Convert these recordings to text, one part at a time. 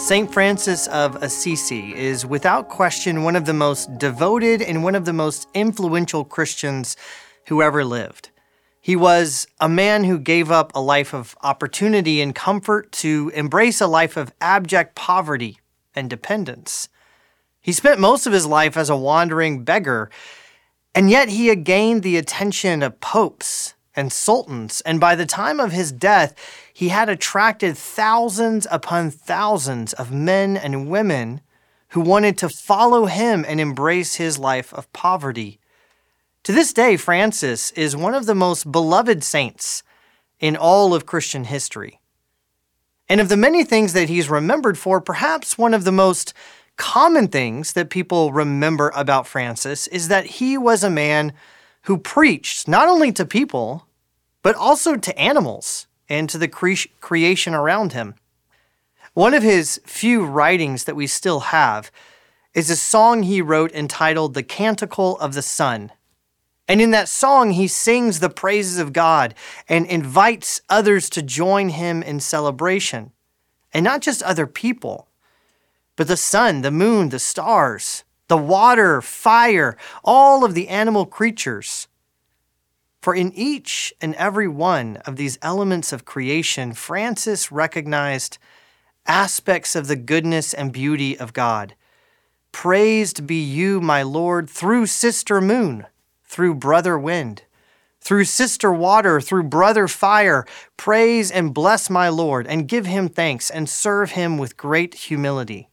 St. Francis of Assisi is without question one of the most devoted and one of the most influential Christians who ever lived. He was a man who gave up a life of opportunity and comfort to embrace a life of abject poverty and dependence. He spent most of his life as a wandering beggar, and yet he had gained the attention of popes and sultans, and by the time of his death, he had attracted thousands upon thousands of men and women who wanted to follow him and embrace his life of poverty. To this day, Francis is one of the most beloved saints in all of Christian history. And of the many things that he's remembered for, perhaps one of the most common things that people remember about Francis is that he was a man who preached not only to people, but also to animals and to the creation around him. One of his few writings that we still have is a song he wrote entitled The Canticle of the Sun. And in that song, he sings the praises of God and invites others to join him in celebration. And not just other people, but the sun, the moon, the stars, the water, fire, all of the animal creatures. For in each and every one of these elements of creation, Francis recognized aspects of the goodness and beauty of God. Praised be you, my Lord, through sister moon, through brother wind, through sister water, through brother fire. Praise and bless my Lord, and give him thanks, and serve him with great humility.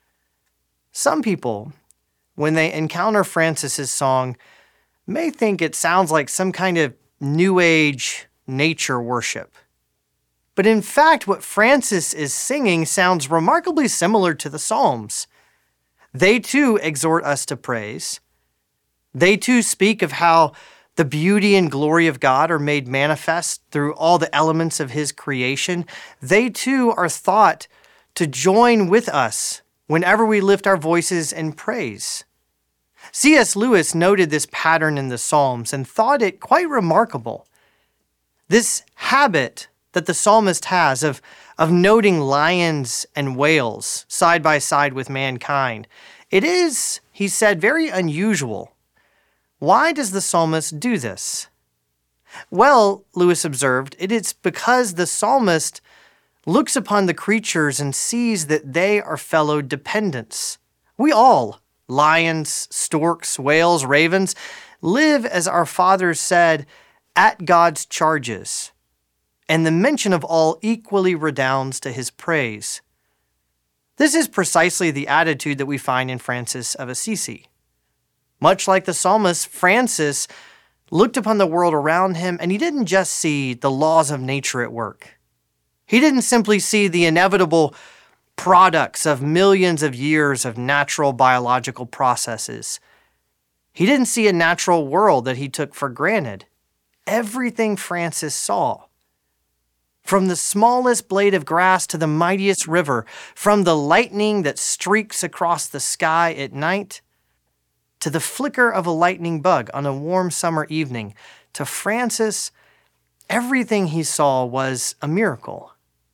Some people, when they encounter Francis's song, may think it sounds like some kind of New Age nature worship. But in fact, what Francis is singing sounds remarkably similar to the Psalms. They too exhort us to praise. They too speak of how the beauty and glory of God are made manifest through all the elements of his creation. They too are thought to join with us whenever we lift our voices in praise. C.S. Lewis noted this pattern in the Psalms and thought it quite remarkable. This habit that the psalmist has of noting lions and whales side by side with mankind, it is, he said, very unusual. Why does the psalmist do this? Well, Lewis observed, it is because the psalmist looks upon the creatures and sees that they are fellow dependents. We all, lions, storks, whales, ravens, live, as our fathers said, at God's charges, and the mention of all equally redounds to his praise. This is precisely the attitude that we find in Francis of Assisi. Much like the psalmist, Francis looked upon the world around him, and he didn't just see the laws of nature at work. He didn't simply see the inevitable products of millions of years of natural biological processes. He didn't see a natural world that he took for granted. Everything Francis saw, from the smallest blade of grass to the mightiest river, from the lightning that streaks across the sky at night, to the flicker of a lightning bug on a warm summer evening, to Francis, everything he saw was a miracle.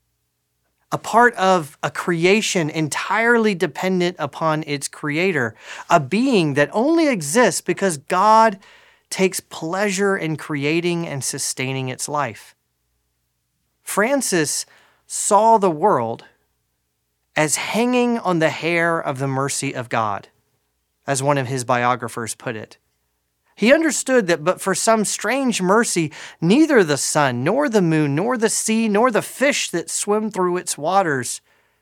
A part of a creation entirely dependent upon its creator, a being that only exists because God takes pleasure in creating and sustaining its life. Francis saw the world as hanging on the hair of the mercy of God, as one of his biographers put it. He understood that but for some strange mercy, neither the sun, nor the moon, nor the sea, nor the fish that swim through its waters,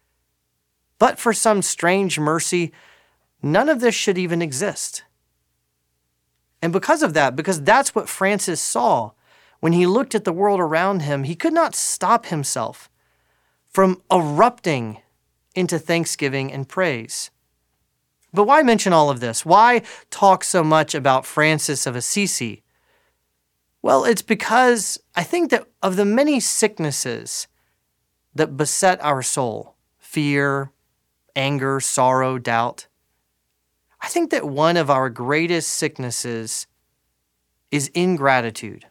but for some strange mercy, none of this should even exist. And because of that, because that's what Francis saw, when he looked at the world around him, he could not stop himself from erupting into thanksgiving and praise. But why mention all of this? Why talk so much about Francis of Assisi? Well, it's because I think that of the many sicknesses that beset our soul, fear, anger, sorrow, doubt, I think that one of our greatest sicknesses is ingratitude.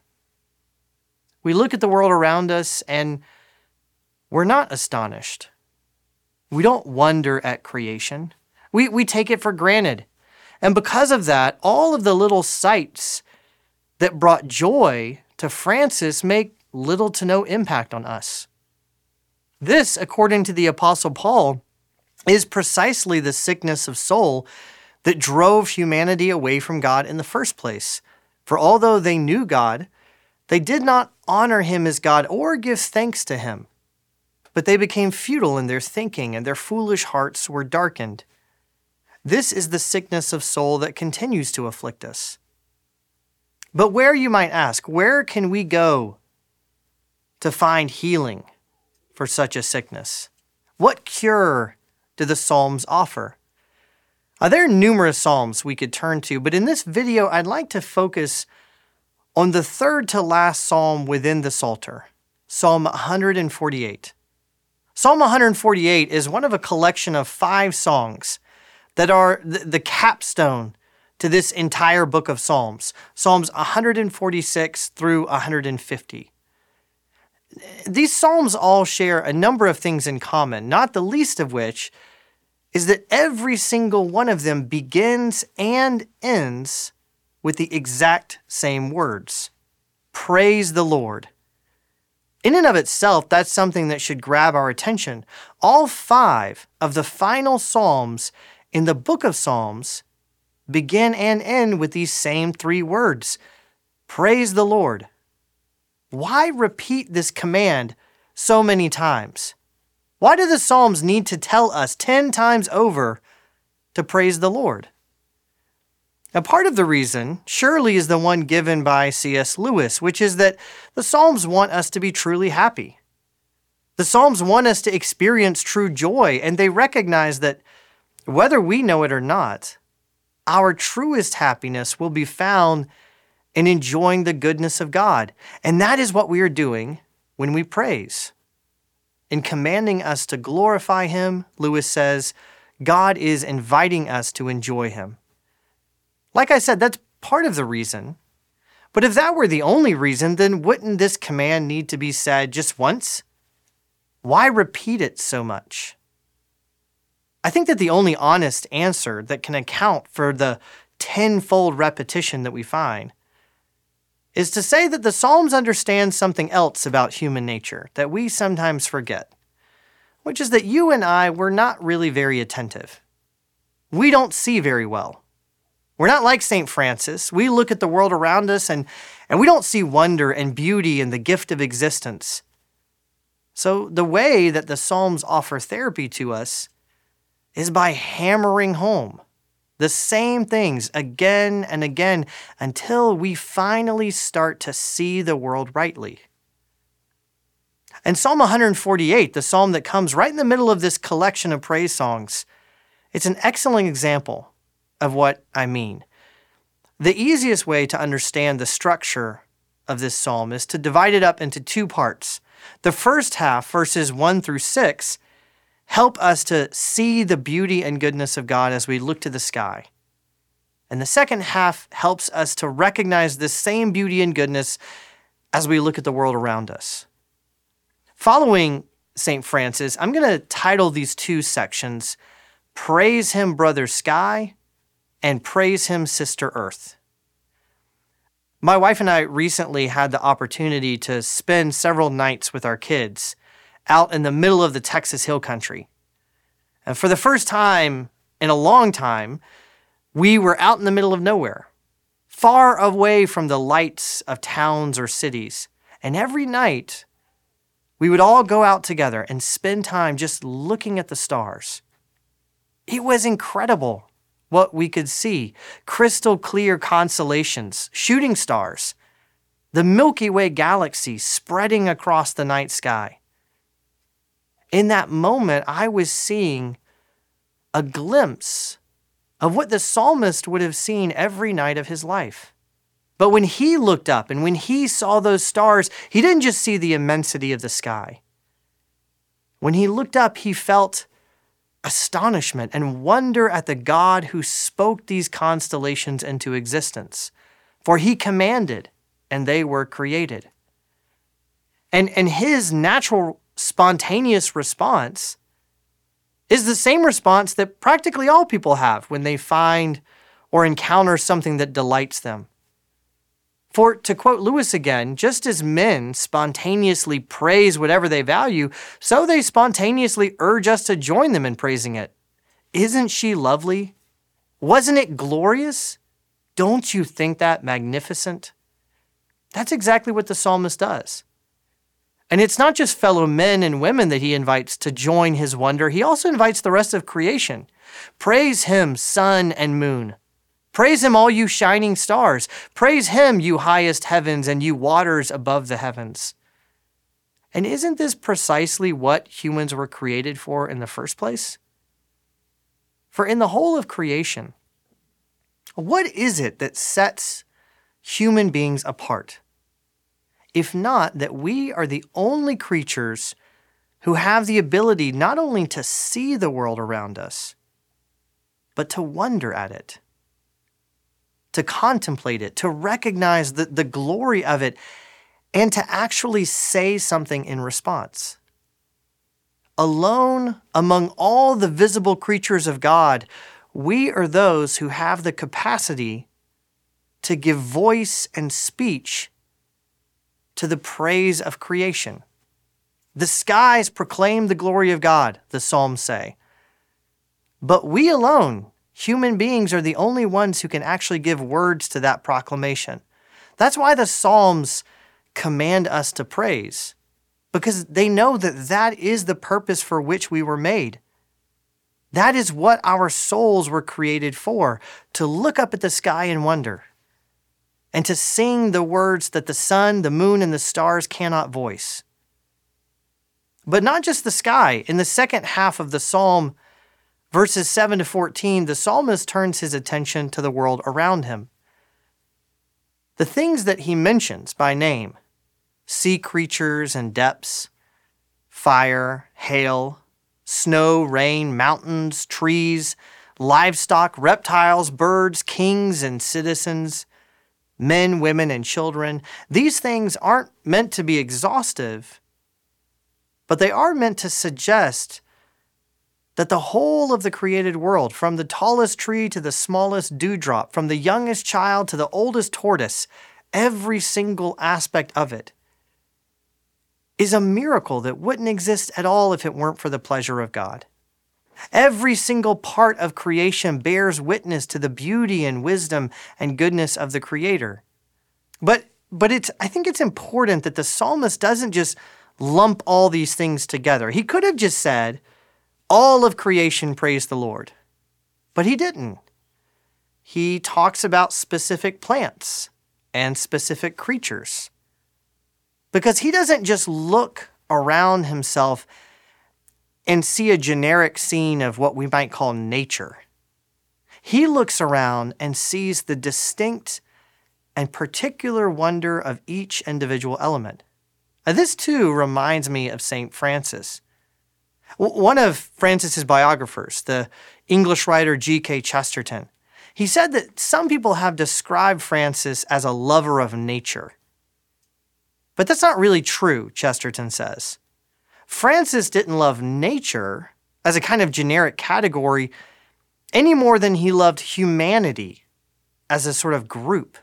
We look at the world around us and we're not astonished. We don't wonder at creation. We take it for granted. And because of that, all of the little sights that brought joy to Francis make little to no impact on us. This, according to the Apostle Paul, is precisely the sickness of soul that drove humanity away from God in the first place. For although they knew God, they did not honor him as God or give thanks to him. But they became futile in their thinking, and their foolish hearts were darkened. This is the sickness of soul that continues to afflict us. But where, you might ask, where can we go to find healing for such a sickness? What cure do the Psalms offer? There are numerous Psalms we could turn to, but in this video, I'd like to focus on the third to last Psalm within the Psalter, Psalm 148. Psalm 148 is one of a collection of 5 songs that are the capstone to this entire book of Psalms, Psalms 146 through 150. These Psalms all share a number of things in common, not the least of which is that every single one of them begins and ends with the exact same words. Praise the Lord. In and of itself, that's something that should grab our attention. All 5 of the final Psalms in the book of Psalms begin and end with these same 3 words. Praise the Lord. Why repeat this command so many times? Why do the Psalms need to tell us 10 times over to praise the Lord? Now, part of the reason surely is the one given by C.S. Lewis, which is that the Psalms want us to be truly happy. The Psalms want us to experience true joy, and they recognize that whether we know it or not, our truest happiness will be found in enjoying the goodness of God. And that is what we are doing when we praise. In commanding us to glorify him, Lewis says, God is inviting us to enjoy him. Like I said, that's part of the reason. But if that were the only reason, then wouldn't this command need to be said just once? Why repeat it so much? I think that the only honest answer that can account for the tenfold repetition that we find is to say that the Psalms understand something else about human nature that we sometimes forget, which is that you and I were not really very attentive. We don't see very well. We're not like St. Francis. We look at the world around us and we don't see wonder and beauty and the gift of existence. So the way that the Psalms offer therapy to us is by hammering home the same things again and again until we finally start to see the world rightly. And Psalm 148, the psalm that comes right in the middle of this collection of praise songs, it's an excellent example of what I mean. The easiest way to understand the structure of this psalm is to divide it up into 2 parts. The first half, verses 1 through 6, help us to see the beauty and goodness of God as we look to the sky. And the second half helps us to recognize this same beauty and goodness as we look at the world around us. Following St. Francis, I'm going to title these 2 sections, Praise Him, Brother Sky, and Praise Him, Sister Earth. My wife and I recently had the opportunity to spend several nights with our kids out in the middle of the Texas Hill Country. And for the first time in a long time, we were out in the middle of nowhere, far away from the lights of towns or cities. And every night, we would all go out together and spend time just looking at the stars. It was incredible what we could see. Crystal clear constellations, shooting stars, the Milky Way galaxy spreading across the night sky. In that moment, I was seeing a glimpse of what the psalmist would have seen every night of his life. But when he looked up and when he saw those stars, he didn't just see the immensity of the sky. When he looked up, he felt astonishment and wonder at the God who spoke these constellations into existence. For he commanded, and they were created. And his natural, spontaneous response is the same response that practically all people have when they find or encounter something that delights them. For, to quote Lewis again, just as men spontaneously praise whatever they value, so they spontaneously urge us to join them in praising it. Isn't she lovely? Wasn't it glorious? Don't you think that magnificent? That's exactly what the psalmist does. And it's not just fellow men and women that he invites to join his wonder. He also invites the rest of creation. Praise him, sun and moon. Praise him, all you shining stars. Praise him, you highest heavens and you waters above the heavens. And isn't this precisely what humans were created for in the first place? For in the whole of creation, what is it that sets human beings apart? If not that we are the only creatures who have the ability not only to see the world around us, but to wonder at it, to contemplate it, to recognize the glory of it, and to actually say something in response. Alone among all the visible creatures of God, we are those who have the capacity to give voice and speech to the praise of creation. The skies proclaim the glory of God, the Psalms say. But we alone, human beings, are the only ones who can actually give words to that proclamation. That's why the Psalms command us to praise, because they know that that is the purpose for which we were made. That is what our souls were created for, to look up at the sky and wonder, and to sing the words that the sun, the moon, and the stars cannot voice. But not just the sky. In the second half of the psalm, verses 7 to 14, the psalmist turns his attention to the world around him. The things that he mentions by name, sea creatures and depths, fire, hail, snow, rain, mountains, trees, livestock, reptiles, birds, kings and citizens, men, women, and children. These things aren't meant to be exhaustive, but they are meant to suggest that the whole of the created world, from the tallest tree to the smallest dewdrop, from the youngest child to the oldest tortoise, every single aspect of it is a miracle that wouldn't exist at all if it weren't for the pleasure of God. Every single part of creation bears witness to the beauty and wisdom and goodness of the Creator. But I think it's important that the psalmist doesn't just lump all these things together. He could have just said, all of creation praise the Lord. But he didn't. He talks about specific plants and specific creatures. Because he doesn't just look around himself and see a generic scene of what we might call nature. He looks around and sees the distinct and particular wonder of each individual element. Now, this too reminds me of St. Francis. One of Francis's biographers, the English writer G.K. Chesterton, he said that some people have described Francis as a lover of nature. But that's not really true, Chesterton says. Francis didn't love nature as a kind of generic category any more than he loved humanity as a sort of group.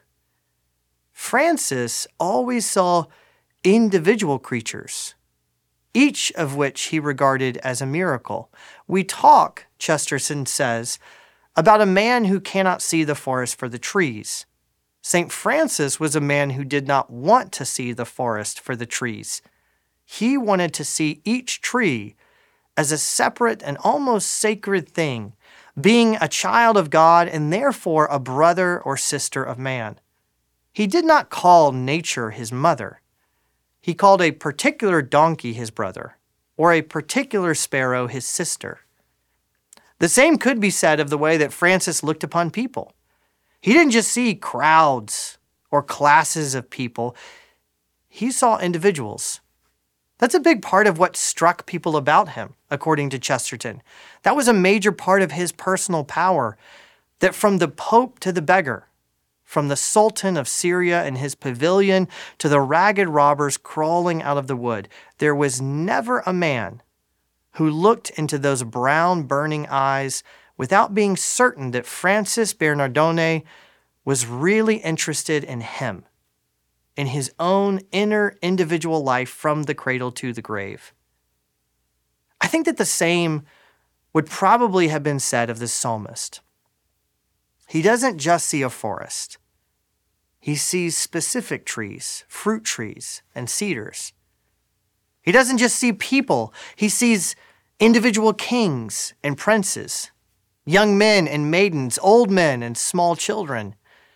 Francis always saw individual creatures, each of which he regarded as a miracle. We talk, Chesterton says, about a man who cannot see the forest for the trees. St. Francis was a man who did not want to see the forest for the trees. He wanted to see each tree as a separate and almost sacred thing, being a child of God and therefore a brother or sister of man. He did not call nature his mother. He called a particular donkey his brother, or a particular sparrow his sister. The same could be said of the way that Francis looked upon people. He didn't just see crowds or classes of people. He saw individuals. That's a big part of what struck people about him, according to Chesterton. That was a major part of his personal power, that from the Pope to the beggar, from the Sultan of Syria in his pavilion to the ragged robbers crawling out of the wood, there was never a man who looked into those brown, burning eyes without being certain that Francis Bernardone was really interested in him, in his own inner individual life from the cradle to the grave. I think that the same would probably have been said of the psalmist. He doesn't just see a forest. He sees specific trees, fruit trees, and cedars. He doesn't just see people. He sees individual kings and princes, young men and maidens, old men and small children.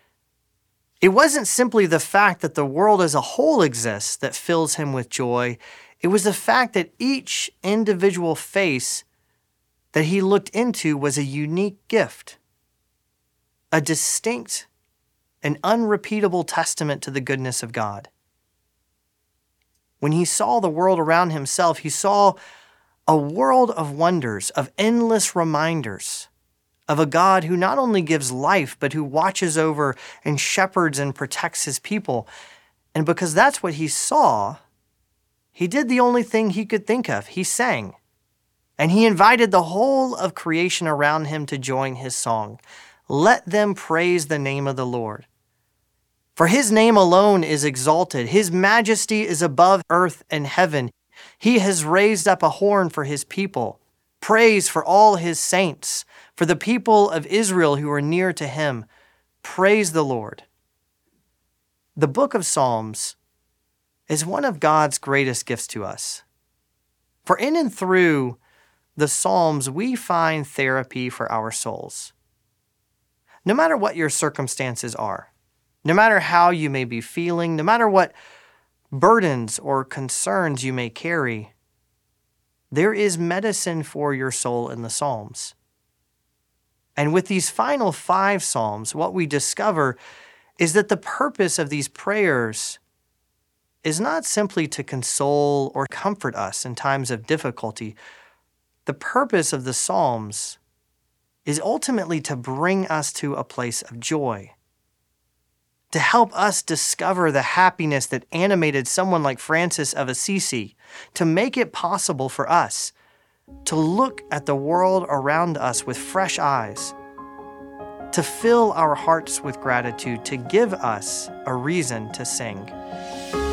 It wasn't simply the fact that the world as a whole exists that fills him with joy. It was the fact that each individual face that he looked into was a unique gift, a distinct and unrepeatable testament to the goodness of God. When he saw the world around himself, he saw a world of wonders, of endless reminders of a God who not only gives life, but who watches over and shepherds and protects his people. And because that's what he saw, he did the only thing he could think of. He sang. And he invited the whole of creation around him to join his song. Let them praise the name of the Lord. For his name alone is exalted. His majesty is above earth and heaven. He has raised up a horn for his people. Praise for all his saints, for the people of Israel who are near to him. Praise the Lord. The book of Psalms is one of God's greatest gifts to us. For in and through the Psalms, we find therapy for our souls. No matter what your circumstances are, no matter how you may be feeling, no matter what burdens or concerns you may carry, there is medicine for your soul in the Psalms. And with these final 5 Psalms, what we discover is that the purpose of these prayers is not simply to console or comfort us in times of difficulty. The purpose of the Psalms is ultimately to bring us to a place of joy, to help us discover the happiness that animated someone like Francis of Assisi, to make it possible for us to look at the world around us with fresh eyes, to fill our hearts with gratitude, to give us a reason to sing.